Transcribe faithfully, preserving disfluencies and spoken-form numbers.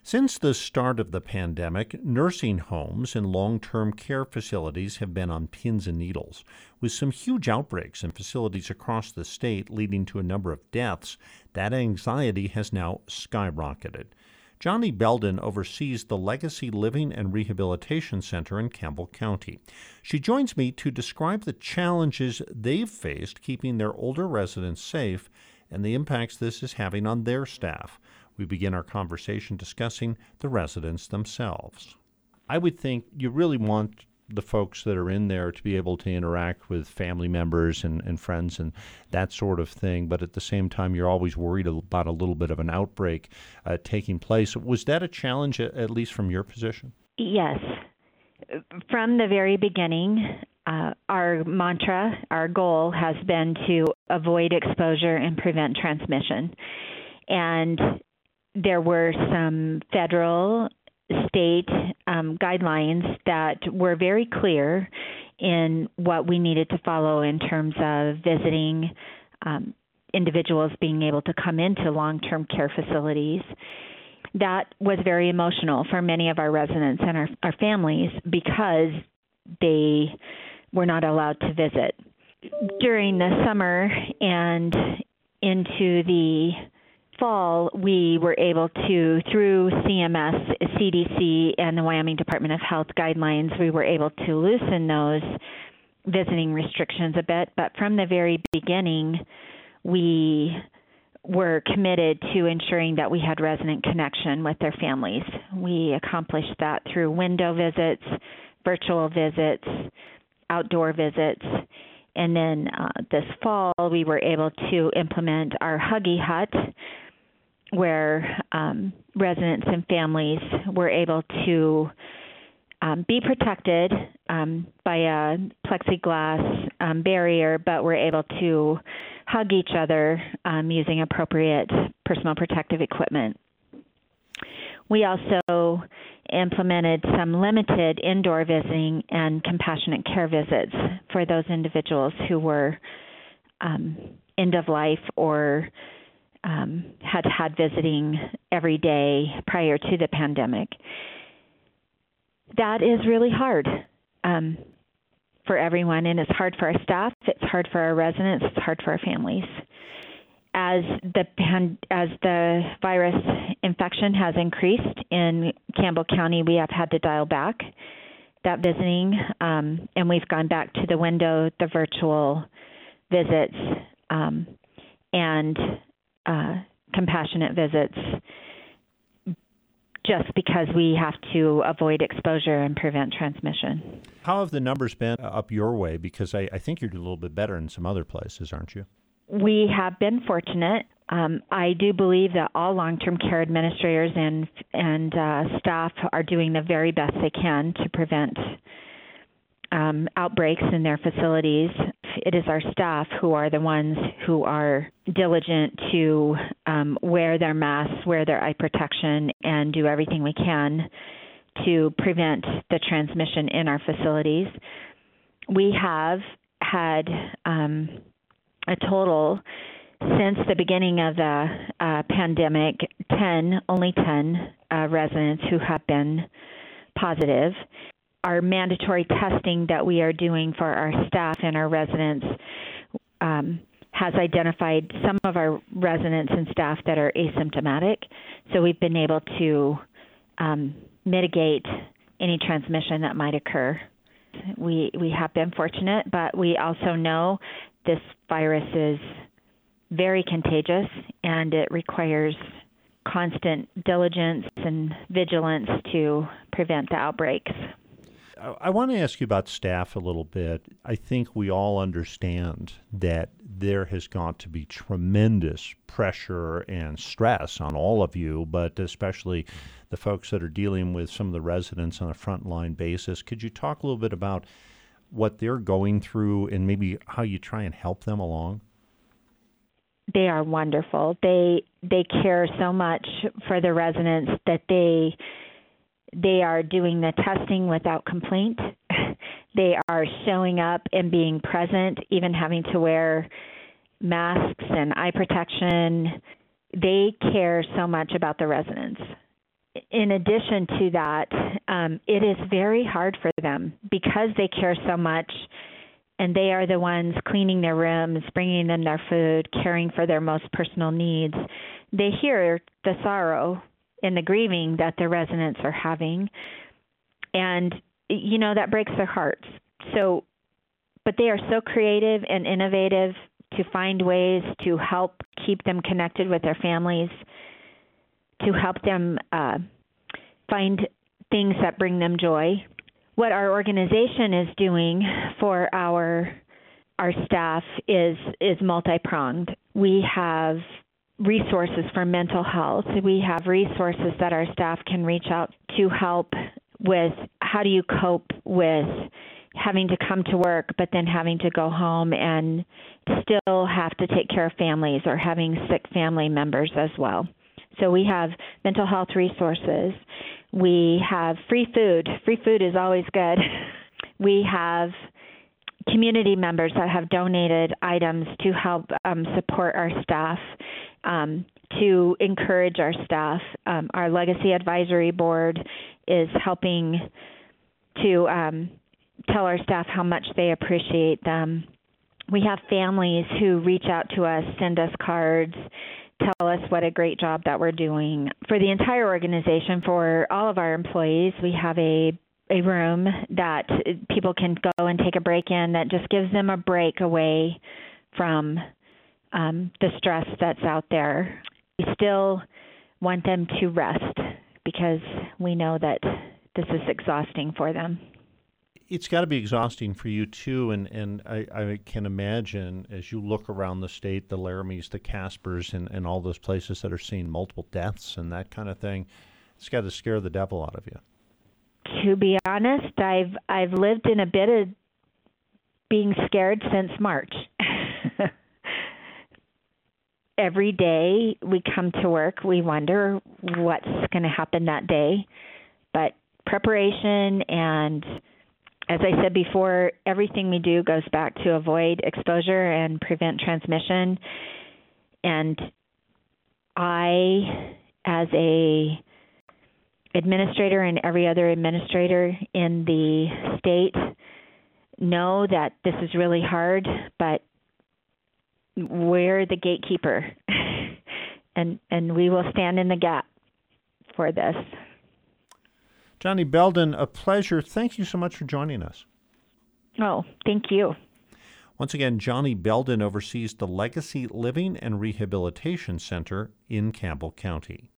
Since the start of the pandemic, nursing homes and long-term care facilities have been on pins and needles, with some huge outbreaks in facilities across the state leading to a number of deaths. That anxiety has now skyrocketed. Johnny Belden oversees the Legacy Living and Rehabilitation Center in Campbell County. She joins me to describe the challenges they've faced keeping their older residents safe and the impacts this is having on their staff. We begin our conversation discussing the residents themselves. I would think you really want the folks that are in there to be able to interact with family members and, and friends and that sort of thing, but at the same time, you're always worried about a little bit of an outbreak uh, taking place. Was that a challenge, at least from your position? Yes. From the very beginning, uh, our mantra, our goal has been to avoid exposure and prevent transmission. And there were some federal, state um, guidelines that were very clear in what we needed to follow in terms of visiting um, individuals being able to come into long-term care facilities. That was very emotional for many of our residents and our, our families because they were not allowed to visit. During the summer and into the fall, we were able to, through C M S, C D C, and the Wyoming Department of Health guidelines, we were able to loosen those visiting restrictions a bit. But from the very beginning, we were committed to ensuring that we had resident connection with their families. We accomplished that through window visits, virtual visits, outdoor visits. And then uh, this fall, we were able to implement our Huggy Hut, where um, residents and families were able to um, be protected um, by a plexiglass um, barrier, but were able to hug each other um, using appropriate personal protective equipment. We also implemented some limited indoor visiting and compassionate care visits for those individuals who were um, end of life or um, had had visiting every day prior to the pandemic. That is really hard um, for everyone, and it's hard for our staff, it's hard for our residents, it's hard for our families. As the as the virus infection has increased in Campbell County, we have had to dial back that visiting, um, and we've gone back to the window, the virtual visits, um, and uh, compassionate visits, just because we have to avoid exposure and prevent transmission. How have the numbers been up your way? Because I, I think you're doing a little bit better in some other places, aren't you? We have been fortunate. Um, I do believe that all long-term care administrators and and uh, staff are doing the very best they can to prevent um, outbreaks in their facilities. It is our staff who are the ones who are diligent to um, wear their masks, wear their eye protection, and do everything we can to prevent the transmission in our facilities. We have had um, a total, since the beginning of the uh, pandemic, ten, only ten uh, residents who have been positive. Our mandatory testing that we are doing for our staff and our residents um, has identified some of our residents and staff that are asymptomatic. So we've been able to um, mitigate any transmission that might occur. We we have been fortunate, but we also know this virus is very contagious, and it requires constant diligence and vigilance to prevent the outbreaks. I want to ask you about staff a little bit. I think we all understand that there has got to be tremendous pressure and stress on all of you, but especially the folks that are dealing with some of the residents on a frontline basis. Could you talk a little bit about what they're going through and maybe how you try and help them along? They are wonderful. They they care so much for the residents that they they are doing the testing without complaint. They are showing up and being present, even having to wear masks and eye protection. They care so much about the residents. in addition to that, um, it is very hard for them because they care so much and they are the ones cleaning their rooms, bringing them their food, caring for their most personal needs. They hear the sorrow and the grieving that the residents are having, and, you know, that breaks their hearts. So, but they are so creative and innovative to find ways to help keep them connected with their families, to help them uh, find things that bring them joy. What our organization is doing for our our staff is is multi-pronged. We have resources for mental health. We have resources that our staff can reach out to help with how do you cope with having to come to work but then having to go home and still have to take care of families or having sick family members as well. So we have mental health resources. We have free food. Free food is always good. We have community members that have donated items to help um, support our staff, um, to encourage our staff. Um, our Legacy Advisory Board is helping to um, tell our staff how much they appreciate them. We have families who reach out to us, send us cards, tell us what a great job that we're doing. For the entire organization, for all of our employees, we have a a room that people can go and take a break in that just gives them a break away from um, the stress that's out there. We still want them to rest because we know that this is exhausting for them. It's got to be exhausting for you, too, and, and I, I can imagine as you look around the state, the Laramies, the Caspers, and, and all those places that are seeing multiple deaths and that kind of thing, it's got to scare the devil out of you. To be honest, I've I've lived in a bit of being scared since March. Every day we come to work, we wonder what's going to happen that day. But preparation and, as I said before, everything we do goes back to avoid exposure and prevent transmission. And I, as a administrator and every other administrator in the state, know that this is really hard, but we're the gatekeeper, and and we will stand in the gap for this. Johnny Belden, a pleasure. Thank you so much for joining us. Oh, thank you. Once again, Johnny Belden oversees the Legacy Living and Rehabilitation Center in Campbell County.